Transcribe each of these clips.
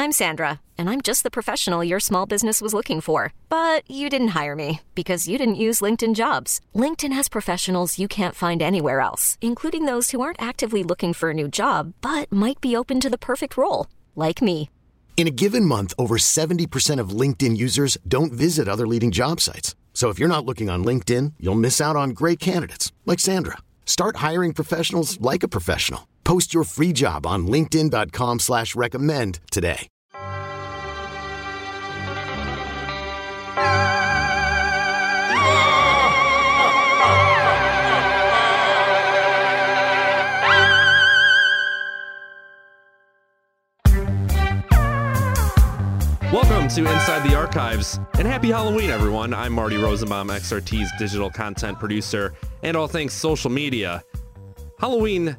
I'm Sandra, and I'm just the professional your small business was looking for. But you didn't hire me because you didn't use LinkedIn Jobs. LinkedIn has professionals you can't find anywhere else, including those who aren't actively looking for a new job, but might be open to the perfect role, like me. In a given month, over 70% of LinkedIn users don't visit other leading job sites. So if you're not looking on LinkedIn, you'll miss out on great candidates like Sandra. Start hiring professionals like a professional. Post your free job on linkedin.com/recommend today. Welcome to Inside the Archives, and happy Halloween, everyone. I'm Marty Rosenbaum, XRT's digital content producer and all things social media. Halloween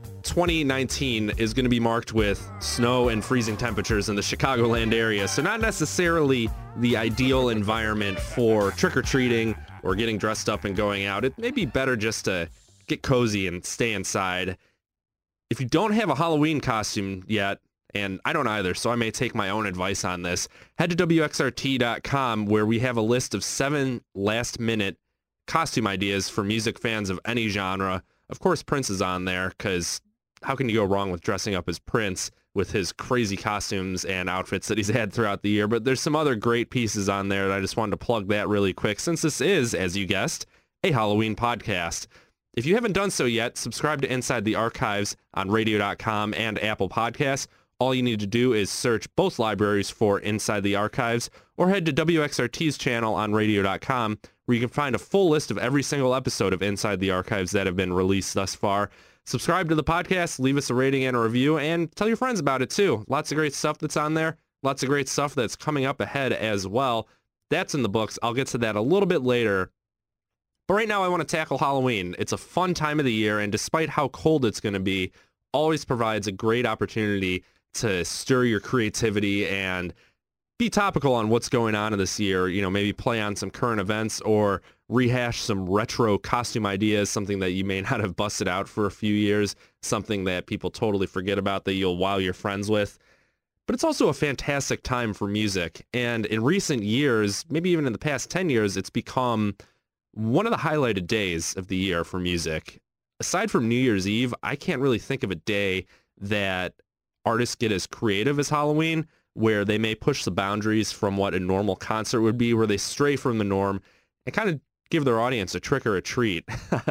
2019 is going to be marked with snow and freezing temperatures in the Chicagoland area, so not necessarily the ideal environment for trick-or-treating or getting dressed up and going out. It may be better just to get cozy and stay inside. If you don't have a Halloween costume yet, and I don't either, so I may take my own advice on this, head to WXRT.com, where we have a list of 7 last-minute costume ideas for music fans of any genre. Of course, Prince is on there, because how can you go wrong with dressing up as Prince with his crazy costumes and outfits that he's had throughout the year? But there's some other great pieces on there, and I just wanted to plug that really quick, since this is, as you guessed, a Halloween podcast. If you haven't done so yet, subscribe to Inside the Archives on radio.com and Apple Podcasts. All you need to do is search both libraries for Inside the Archives, or head to WXRT's channel on radio.com, where you can find a full list of every single episode of Inside the Archives that have been released thus far. Subscribe to the podcast, leave us a rating and a review, and tell your friends about it too. Lots of great stuff that's on there. Lots of great stuff that's coming up ahead as well. That's in the books. I'll get to that a little bit later. But right now I want to tackle Halloween. It's a fun time of the year, and despite how cold it's going to be, always provides a great opportunity to stir your creativity and be topical on what's going on in this year. You know, maybe play on some current events or rehash some retro costume ideas, something that you may not have busted out for a few years, something that people totally forget about that you'll wow your friends with. But it's also a fantastic time for music. And in recent years, maybe even in the past 10 years, it's become one of the highlighted days of the year for music. Aside from New Year's Eve, I can't really think of a day that artists get as creative as Halloween, where they may push the boundaries from what a normal concert would be, where they stray from the norm and kind of give their audience a trick or a treat.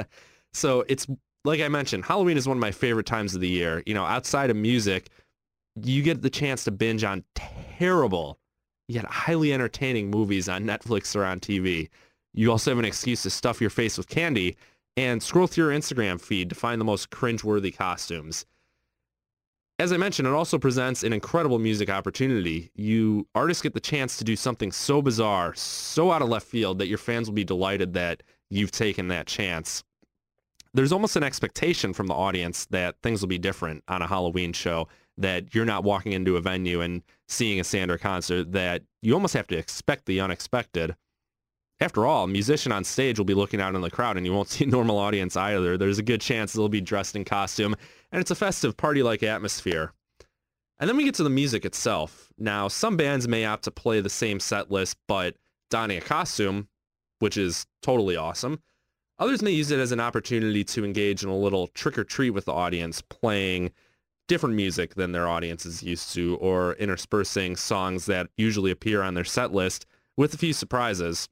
So it's, like I mentioned, Halloween is one of my favorite times of the year. You know, outside of music, you get the chance to binge on terrible, yet highly entertaining movies on Netflix or on TV. You also have an excuse to stuff your face with candy and scroll through your Instagram feed to find the most cringeworthy costumes. As I mentioned, it also presents an incredible music opportunity. Artists get the chance to do something so bizarre, so out of left field, that your fans will be delighted that you've taken that chance. There's almost an expectation from the audience that things will be different on a Halloween show, that you're not walking into a venue and seeing a Sandra concert, that you almost have to expect the unexpected. After all, a musician on stage will be looking out in the crowd, and you won't see a normal audience either. There's a good chance they'll be dressed in costume, and it's a festive party-like atmosphere. And then we get to the music itself. Now, some bands may opt to play the same set list, but donning a costume, which is totally awesome. Others may use it as an opportunity to engage in a little trick-or-treat with the audience, playing different music than their audience is used to, or interspersing songs that usually appear on their set list with a few surprises.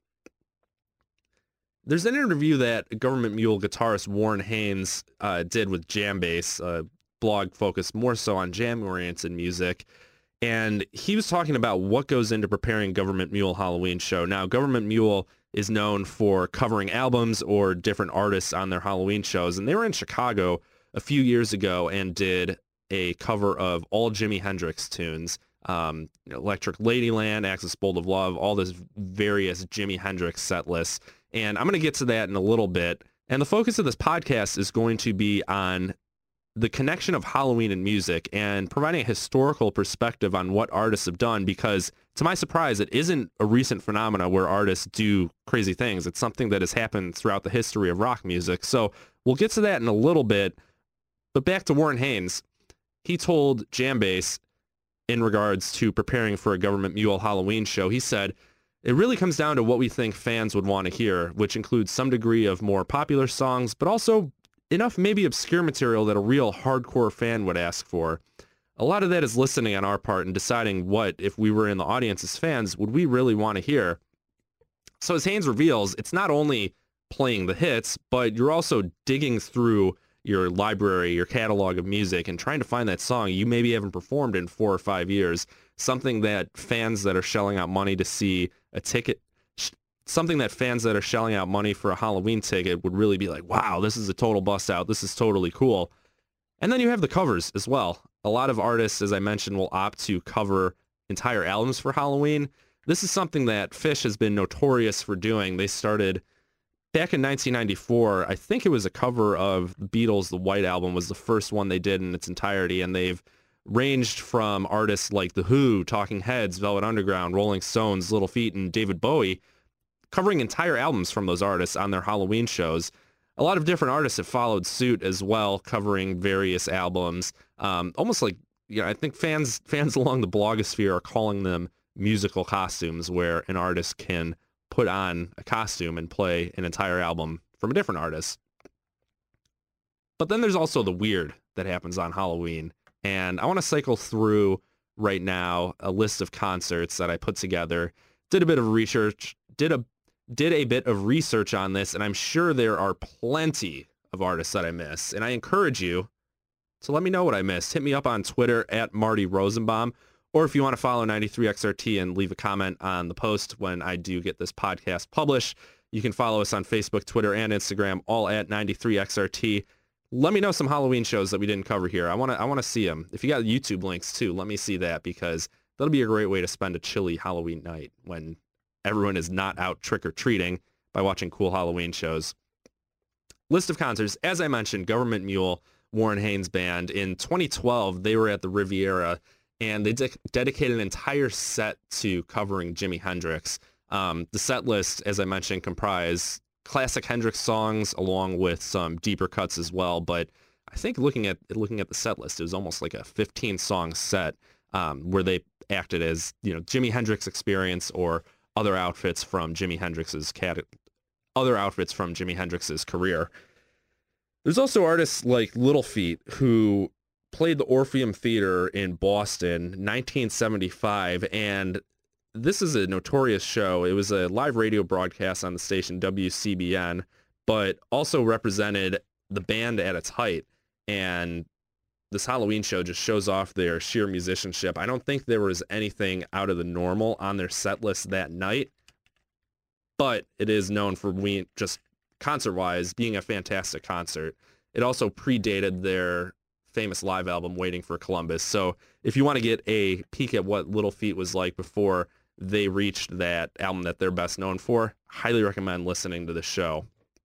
There's an interview that Government Mule guitarist Warren Haynes did with Jambase, a blog focused more so on jam-oriented music, and he was talking about what goes into preparing Government Mule Halloween show. Now, Government Mule is known for covering albums or different artists on their Halloween shows, and they were in Chicago a few years ago and did a cover of all Jimi Hendrix tunes, Electric Ladyland, Axis Bold of Love, all this various Jimi Hendrix set lists. And I'm going to get to that in a little bit. And the focus of this podcast is going to be on the connection of Halloween and music and providing a historical perspective on what artists have done, because to my surprise, it isn't a recent phenomena where artists do crazy things. It's something that has happened throughout the history of rock music. So we'll get to that in a little bit. But back to Warren Haynes. He told Jambase in regards to preparing for a Government Mule Halloween show. He said, "It really comes down to what we think fans would want to hear, which includes some degree of more popular songs, but also enough maybe obscure material that a real hardcore fan would ask for. A lot of that is listening on our part and deciding what, if we were in the audience as fans, would we really want to hear." So as Haynes reveals, it's not only playing the hits, but you're also digging through your library, your catalog of music, and trying to find that song you maybe haven't performed in 4 or 5 years, something that fans that are shelling out money to see a ticket, something that fans that are shelling out money for a Halloween ticket would really be like, wow, this is a total bust out. This is totally cool. And then you have the covers as well. A lot of artists, as I mentioned, will opt to cover entire albums for Halloween. This is something that Phish has been notorious for doing. They started back in 1994. I think it was a cover of the Beatles' The White Album was the first one they did in its entirety, and they've ranged from artists like The Who, Talking Heads, Velvet Underground, Rolling Stones, Little Feat, and David Bowie, covering entire albums from those artists on their Halloween shows. A lot of different artists have followed suit as well, covering various albums. Almost like, I think fans along the blogosphere are calling them musical costumes, where an artist can put on a costume and play an entire album from a different artist. But then there's also the weird that happens on Halloween. And I want to cycle through right now a list of concerts that I put together, did a bit of research, did a bit of research on this, and I'm sure there are plenty of artists that I miss. And I encourage you to let me know what I missed. Hit me up on Twitter at Marty Rosenbaum, or if you want to follow 93XRT and leave a comment on the post when I do get this podcast published, you can follow us on Facebook, Twitter, and Instagram, all at 93XRT. Let me know some Halloween shows that we didn't cover here. I want to see them. If you got YouTube links too, let me see that, because that'll be a great way to spend a chilly Halloween night when everyone is not out trick-or-treating, by watching cool Halloween shows. List of concerts. As I mentioned, Government Mule, Warren Haynes Band. In 2012, they were at the Riviera, and they dedicated an entire set to covering Jimi Hendrix. The set list, as I mentioned, comprised classic Hendrix songs along with some deeper cuts as well. But I think looking at the set list, it was almost like a 15-song set where they acted as, Jimi Hendrix Experience or other outfits from Jimi Hendrix's career. There's also artists like Little Feat, who played the Orpheum Theater in Boston, 1975, and this is a notorious show. It was a live radio broadcast on the station WCBN, but also represented the band at its height. And this Halloween show just shows off their sheer musicianship. I don't think there was anything out of the normal on their set list that night, but it is known for just concert-wise being a fantastic concert. It also predated their famous live album, Waiting for Columbus. So if you want to get a peek at what Little Feat was like before they reached that album that they're best known for, highly recommend listening to the show.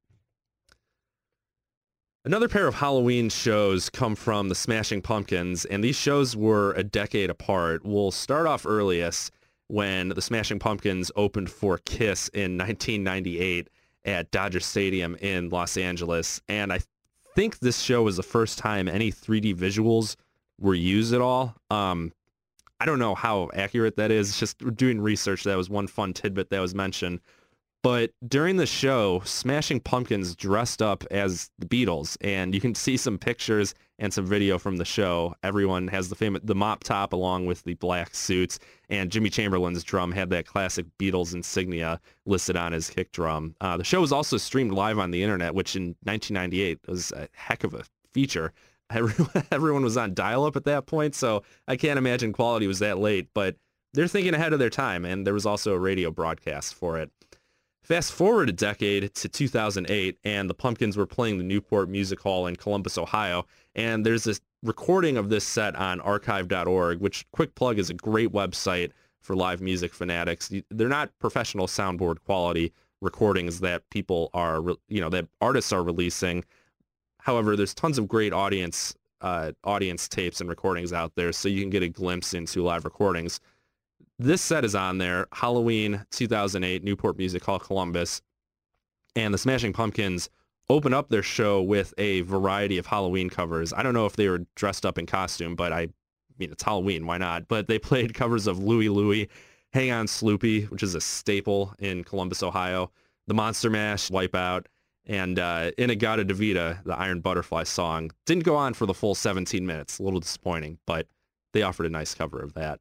Another pair of Halloween shows come from the Smashing Pumpkins, and these shows were a decade apart. We'll start off earliest when the Smashing Pumpkins opened for Kiss in 1998 at Dodger Stadium in Los Angeles. And I think this show was the first time any 3D visuals were used at all. I don't know how accurate that is. It's just doing research, that was one fun tidbit that was mentioned. But during the show, Smashing Pumpkins dressed up as the Beatles, and you can see some pictures and some video from the show. Everyone has the mop top along with the black suits, and Jimmy Chamberlain's drum had that classic Beatles insignia listed on his kick drum. The show was also streamed live on the internet, which in 1998 was a heck of a feature. Everyone was on dial-up at that point, so I can't imagine quality was that late, but they're thinking ahead of their time, and there was also a radio broadcast for it. Fast forward a decade to 2008, and the Pumpkins were playing the Newport Music Hall in Columbus, Ohio, and there's this recording of this set on archive.org, which, quick plug, is a great website for live music fanatics. They're not professional soundboard quality recordings that people are, that artists are releasing. However, there's tons of great audience tapes and recordings out there, so you can get a glimpse into live recordings. This set is on there, Halloween 2008, Newport Music Hall, Columbus, and the Smashing Pumpkins open up their show with a variety of Halloween covers. I don't know if they were dressed up in costume, but I mean, it's Halloween, why not? But they played covers of Louie Louie, Hang On Sloopy, which is a staple in Columbus, Ohio, the Monster Mash, Wipeout, and In-A-Gadda-Da-Vida, the Iron Butterfly song. Didn't go on for the full 17 minutes. A little disappointing, but they offered a nice cover of that.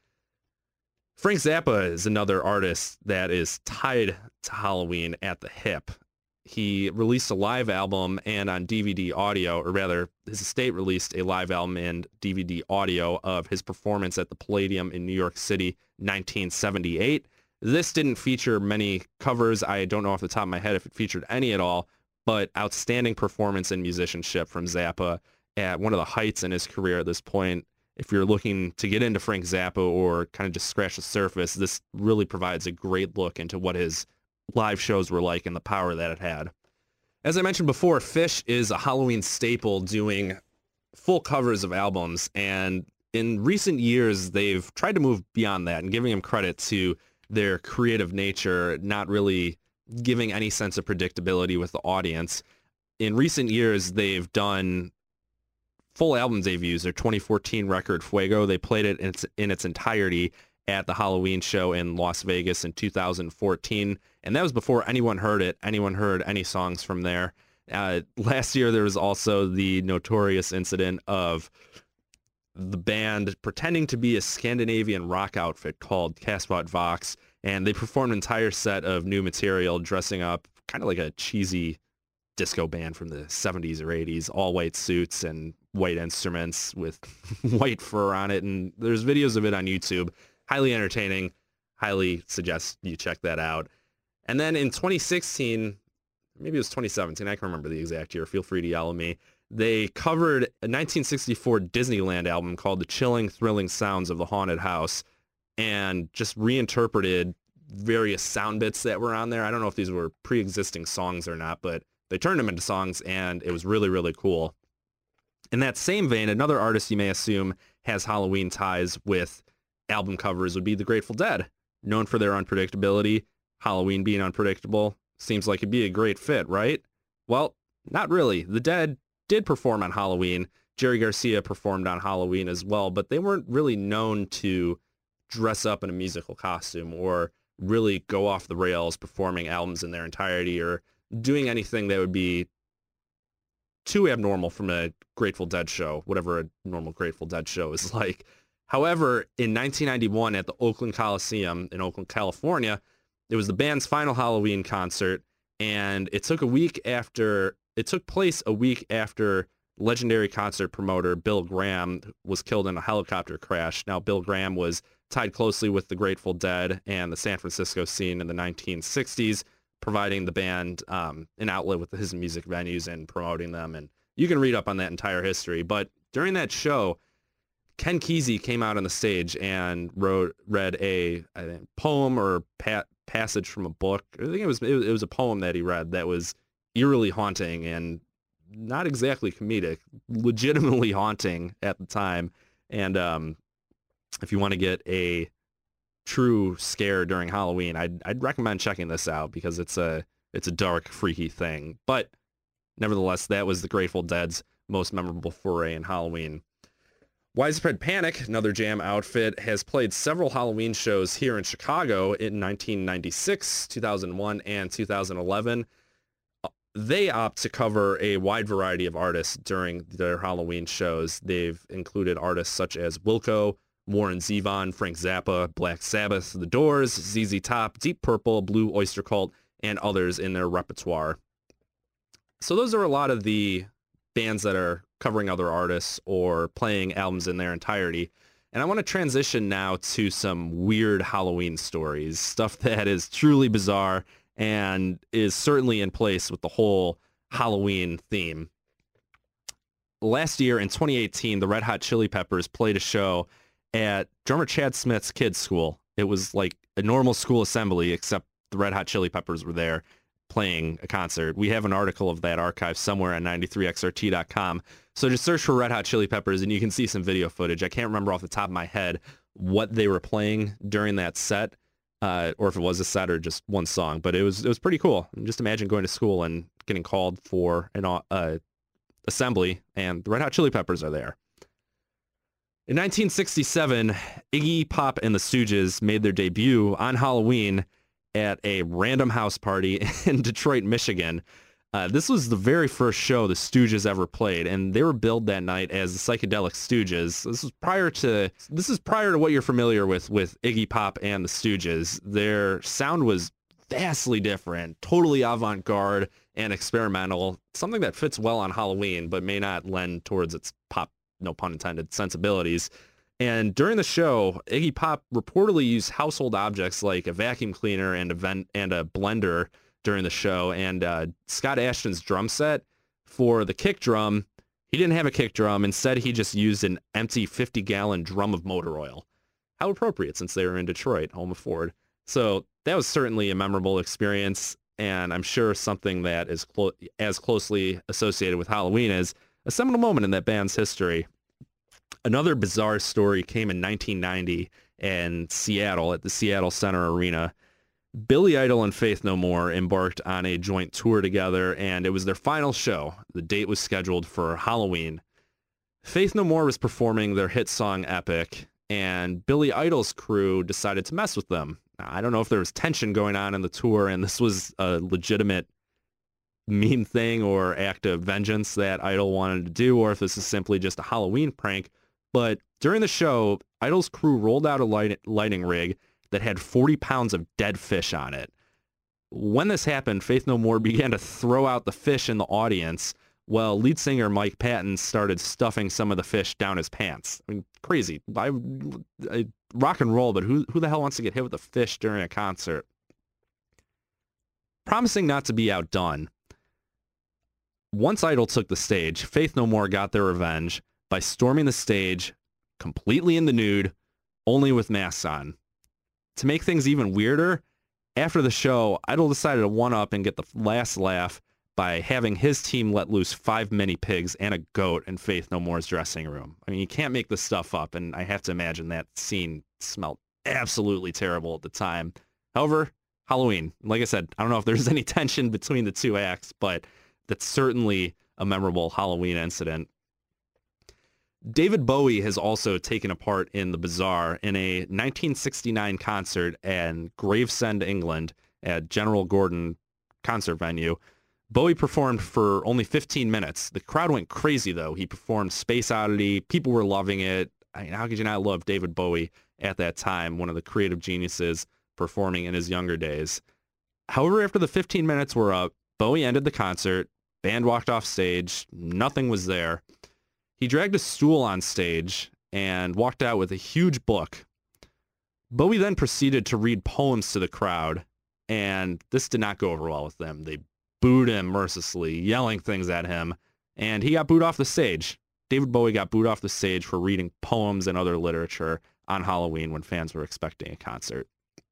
Frank Zappa is another artist that is tied to Halloween at the hip. He released a live album and on DVD audio, or rather, his estate released a live album and DVD audio of his performance at the Palladium in New York City, 1978. This didn't feature many covers. I don't know off the top of my head if it featured any at all, but outstanding performance and musicianship from Zappa at one of the heights in his career at this point. If you're looking to get into Frank Zappa or kind of just scratch the surface, this really provides a great look into what his live shows were like and the power that it had. As I mentioned before, Phish is a Halloween staple doing full covers of albums, and in recent years they've tried to move beyond that and giving them credit to their creative nature, not really giving any sense of predictability with the audience. In recent years they've done full album debuts. Their 2014 record Fuego, they played it in its entirety at the Halloween show in Las Vegas in 2014, and that was before anyone heard any songs from there. Last year there was also the notorious incident of the band pretending to be a Scandinavian rock outfit called Kaspot Vox, and they performed an entire set of new material dressing up kind of like a cheesy disco band from the 70s or 80s, all white suits and white instruments with white fur on it, and there's videos of it on YouTube. Highly entertaining. Highly suggest you check that out. And then in 2016, maybe it was 2017, I can't remember the exact year, feel free to yell at me, they covered a 1964 Disneyland album called The Chilling, Thrilling Sounds of the Haunted House and just reinterpreted various sound bits that were on there. I don't know if these were pre-existing songs or not, but they turned them into songs, and it was really, really cool. In that same vein, another artist you may assume has Halloween ties with album covers would be the Grateful Dead. Known for their unpredictability, Halloween being unpredictable, seems like it'd be a great fit, right? Well, not really. The Dead did perform on Halloween. Jerry Garcia performed on Halloween as well, but they weren't really known to dress up in a musical costume or really go off the rails performing albums in their entirety or doing anything that would be too abnormal from a Grateful Dead show, whatever a normal Grateful Dead show is like. However, in 1991 at the Oakland Coliseum in Oakland, California, it was the band's final Halloween concert, and it took place a week after legendary concert promoter Bill Graham was killed in a helicopter crash. Now, Bill Graham was tied closely with the Grateful Dead and the San Francisco scene in the 1960s, providing the band an outlet with his music venues and promoting them. And you can read up on that entire history. But during that show, Ken Kesey came out on the stage and read a poem or passage from a book. I think it was a poem that he read that was eerily haunting and not exactly comedic, legitimately haunting at the time. And if you want to get a true scare during Halloween, I'd recommend checking this out because it's a dark, freaky thing. But nevertheless, that was the Grateful Dead's most memorable foray in Halloween. Widespread Panic, another Jam outfit, has played several Halloween shows here in Chicago in 1996, 2001, and 2011. They opt to cover a wide variety of artists during their Halloween shows. They've included artists such as Wilco, Warren Zevon, Frank Zappa, Black Sabbath, The Doors, ZZ Top, Deep Purple, Blue Oyster Cult, and others in their repertoire. So those are a lot of the bands that are covering other artists or playing albums in their entirety. And I want to transition now to some weird Halloween stories, stuff that is truly bizarre and is certainly in place with the whole Halloween theme. Last year in 2018, the Red Hot Chili Peppers played a show at drummer Chad Smith's kids' school. It was like a normal school assembly, except the Red Hot Chili Peppers were there playing a concert. We have an article of that archived somewhere on 93xrt.com. So just search for Red Hot Chili Peppers and you can see some video footage. I can't remember off the top of my head what they were playing during that set, or if it was a set or just one song, but it was pretty cool. And just imagine going to school and getting called for an assembly and the Red Hot Chili Peppers are there. In 1967, Iggy Pop and the Stooges made their debut on Halloween at a random house party in Detroit, Michigan. This was the very first show the Stooges ever played, and they were billed that night as the Psychedelic Stooges. This is prior to what you're familiar with Iggy Pop and the Stooges. Their sound was vastly different, totally avant-garde and experimental, something that fits well on Halloween, but may not lend towards its pop, no pun intended, sensibilities. And during the show, Iggy Pop reportedly used household objects like a vacuum cleaner and a blender during the show. And Scott Ashton's drum set, for the kick drum, he didn't have a kick drum. Instead, he just used an empty 50-gallon drum of motor oil. How appropriate, since they were in Detroit, home of Ford. So that was certainly a memorable experience, and I'm sure something that is as closely associated with Halloween as a seminal moment in that band's history. Another bizarre story came in 1990 in Seattle at the Seattle Center Arena. Billy Idol and Faith No More embarked on a joint tour together, and it was their final show. The date was scheduled for Halloween. Faith No More was performing their hit song Epic, and Billy Idol's crew decided to mess with them. I don't know if there was tension going on in the tour, and this was a legitimate mean thing or act of vengeance that Idol wanted to do, or if this is simply just a Halloween prank. But during the show, Idol's crew rolled out a lighting rig that had 40 pounds of dead fish on it. When this happened, Faith No More began to throw out the fish in the audience, while lead singer Mike Patton started stuffing some of the fish down his pants. I mean, crazy. I rock and roll, but who the hell wants to get hit with a fish during a concert? Promising not to be outdone, once Idol took the stage, Faith No More got their revenge by storming the stage completely in the nude, only with masks on. To make things even weirder, after the show, Idol decided to one-up and get the last laugh by having his team let loose 5 mini pigs and a goat in Faith No More's dressing room. I mean, you can't make this stuff up, and I have to imagine that scene smelled absolutely terrible at the time. However, Halloween, like I said, I don't know if there's any tension between the two acts, but that's certainly a memorable Halloween incident. David Bowie has also taken a part in the bizarre in a 1969 concert in Gravesend, England, at General Gordon concert venue. Bowie performed for only 15 minutes. The crowd went crazy, though. He performed Space Oddity. People were loving it. I mean, how could you not love David Bowie at that time, one of the creative geniuses performing in his younger days? However, after the 15 minutes were up, Bowie ended the concert. Band walked off stage. Nothing was there. He dragged a stool on stage and walked out with a huge book. Bowie then proceeded to read poems to the crowd, and this did not go over well with them. They booed him mercilessly, yelling things at him, and he got booed off the stage. David Bowie got booed off the stage for reading poems and other literature on Halloween when fans were expecting a concert.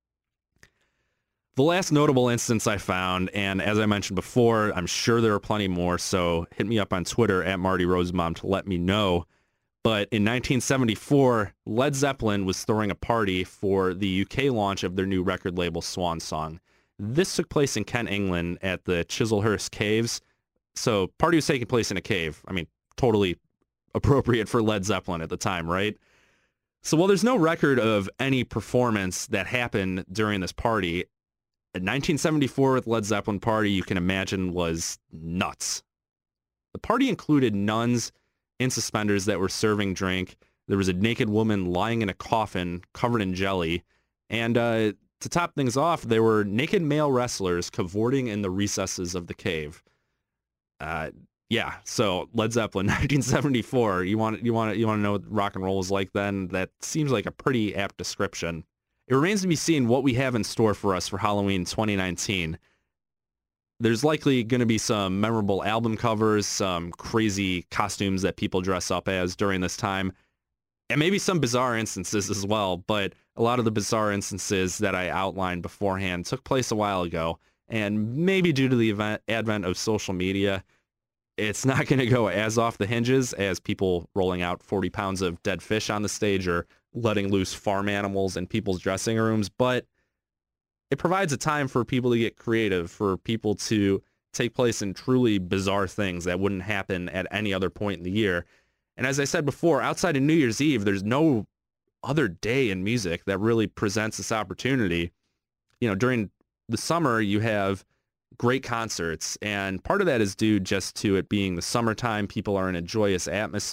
The last notable instance I found, and as I mentioned before, I'm sure there are plenty more, so hit me up on Twitter at Marty Rosenbaum to let me know. But in 1974, Led Zeppelin was throwing a party for the UK launch of their new record label, Swan Song. This took place in Kent, England at the Chislehurst Caves. So party was taking place in a cave. I mean, totally appropriate for Led Zeppelin at the time, right? So while there's no record of any performance that happened during this party, a 1974 with Led Zeppelin party, you can imagine, was nuts. The party included nuns in suspenders that were serving drink. There was a naked woman lying in a coffin covered in jelly. And to top things off, there were naked male wrestlers cavorting in the recesses of the cave. Yeah, so Led Zeppelin, 1974. You want to know what rock and roll was like then? That seems like a pretty apt description. It remains to be seen what we have in store for us for Halloween 2019. There's likely going to be some memorable album covers, some crazy costumes that people dress up as during this time, and maybe some bizarre instances as well. But a lot of the bizarre instances that I outlined beforehand took place a while ago, and maybe due to the advent of social media, it's not going to go as off the hinges as people rolling out 40 pounds of dead fish on the stage or letting loose farm animals in people's dressing rooms, but it provides a time for people to get creative, for people to take place in truly bizarre things that wouldn't happen at any other point in the year. And as I said before, outside of New Year's Eve, there's no other day in music that really presents this opportunity. During the summer, you have great concerts, and part of that is due just to it being the summertime. People are in a joyous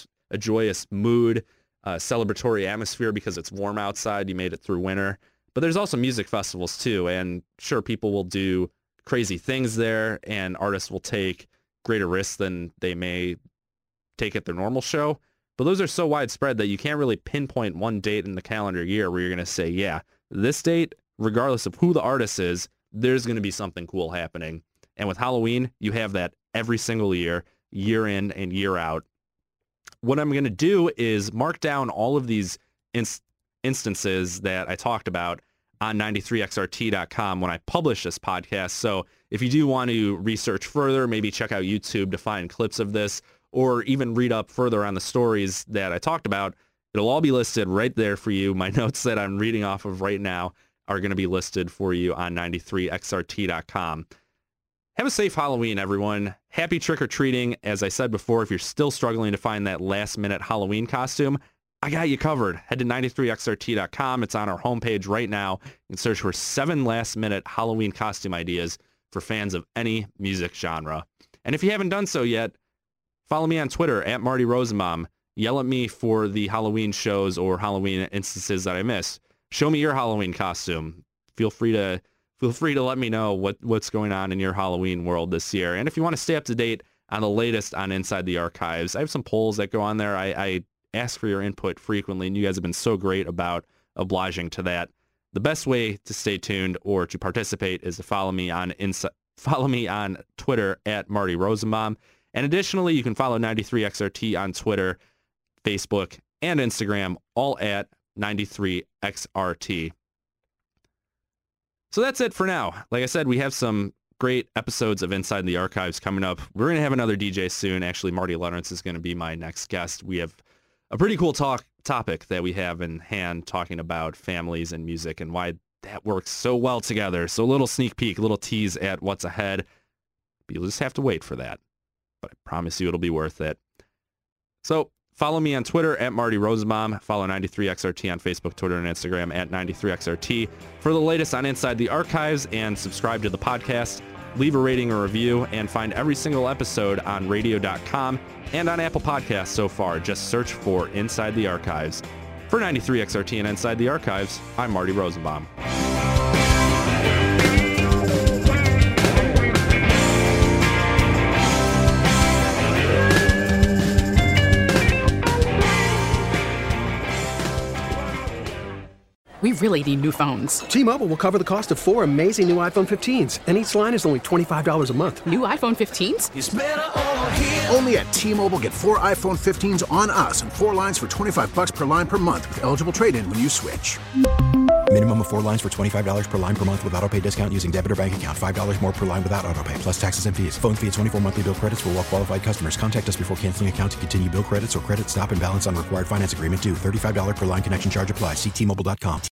mood, celebratory atmosphere because it's warm outside. You made it through winter. But there's also music festivals too, and sure, people will do crazy things there, and artists will take greater risks than they may take at their normal show. But those are so widespread that you can't really pinpoint one date in the calendar year where you're going to say, yeah, this date, regardless of who the artist is, there's going to be something cool happening. And with Halloween, you have that every single year in and year out. What I'm going to do is mark down all of these instances that I talked about on 93xrt.com when I publish this podcast. So if you do want to research further, maybe check out YouTube to find clips of this, or even read up further on the stories that I talked about, it'll all be listed right there for you. My notes that I'm reading off of right now are going to be listed for you on 93xrt.com. Have a safe Halloween, everyone. Happy trick-or-treating. As I said before, if you're still struggling to find that last-minute Halloween costume, I got you covered. Head to 93xrt.com. It's on our homepage right now. You can search for 7 last-minute Halloween costume ideas for fans of any music genre. And if you haven't done so yet, follow me on Twitter at Marty Rosenbaum. Yell at me for the Halloween shows or Halloween instances that I miss. Show me your Halloween costume. Feel free to let me know what's going on in your Halloween world this year. And if you want to stay up to date on the latest on Inside the Archives, I have some polls that go on there. I ask for your input frequently, and you guys have been so great about obliging to that. The best way to stay tuned or to participate is to follow me on Twitter at Marty Rosenbaum. And additionally, you can follow 93XRT on Twitter, Facebook, and Instagram, all at 93XRT. So that's it for now. Like I said, we have some great episodes of Inside the Archives coming up. We're going to have another DJ soon. Actually, Marty Lawrence is going to be my next guest. We have a pretty cool topic that we have in hand, talking about families and music and why that works so well together. So a little sneak peek, a little tease at what's ahead. You'll just have to wait for that. But I promise you it'll be worth it. So follow me on Twitter at Marty Rosenbaum. Follow 93XRT on Facebook, Twitter, and Instagram at 93XRT for the latest on Inside the Archives, and subscribe to the podcast. Leave a rating or review, and find every single episode on radio.com and on Apple Podcasts so far. Just search for Inside the Archives. For 93XRT and Inside the Archives, I'm Marty Rosenbaum. We really need new phones. T-Mobile will cover the cost of 4 amazing new iPhone 15s, and each line is only $25 a month. New iPhone 15s? It's better over here. Only at T-Mobile, get 4 iPhone 15s on us and 4 lines for $25 per line per month with eligible trade-in when you switch. Minimum of 4 lines for $25 per line per month with autopay discount using debit or bank account. $5 more per line without autopay, plus taxes and fees. Phone fee at 24 monthly bill credits for well-qualified customers. Contact us before canceling account to continue bill credits or credit stop and balance on required finance agreement due. $35 per line connection charge applies. See T-Mobile.com.